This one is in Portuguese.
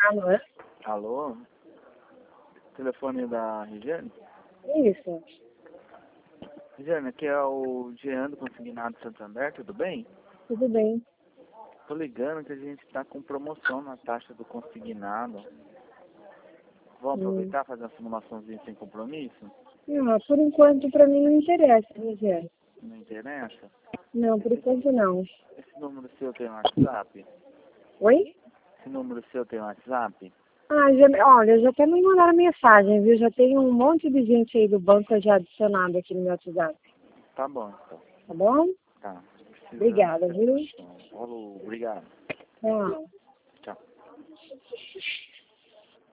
Alô? Alô? Telefone da Regiane? Isso. Regiane, aqui é o Jean do Consignado Santander, tudo bem? Tudo bem. Tô ligando que a gente está com promoção na taxa do consignado. Vamos aproveitar e fazer uma simulaçãozinha sem compromisso? Não, por enquanto pra mim não interessa, Rogério. Não interessa? Não, por enquanto não. Esse número seu tem WhatsApp? Oi? Esse número seu tem WhatsApp? Olha, já até me mandaram mensagem, viu? Já tem um monte de gente aí do banco já adicionado aqui no meu WhatsApp. Tá bom, então. Tá bom? Tá. Obrigada, viu? Falou, obrigado. Tchau. Tchau.